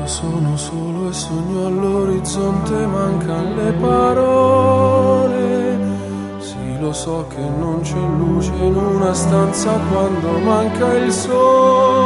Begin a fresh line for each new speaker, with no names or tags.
Sono solo e sogno all'orizzonte, mancano le parole. Sì, lo so che non c'è luce in una stanza quando manca il sole.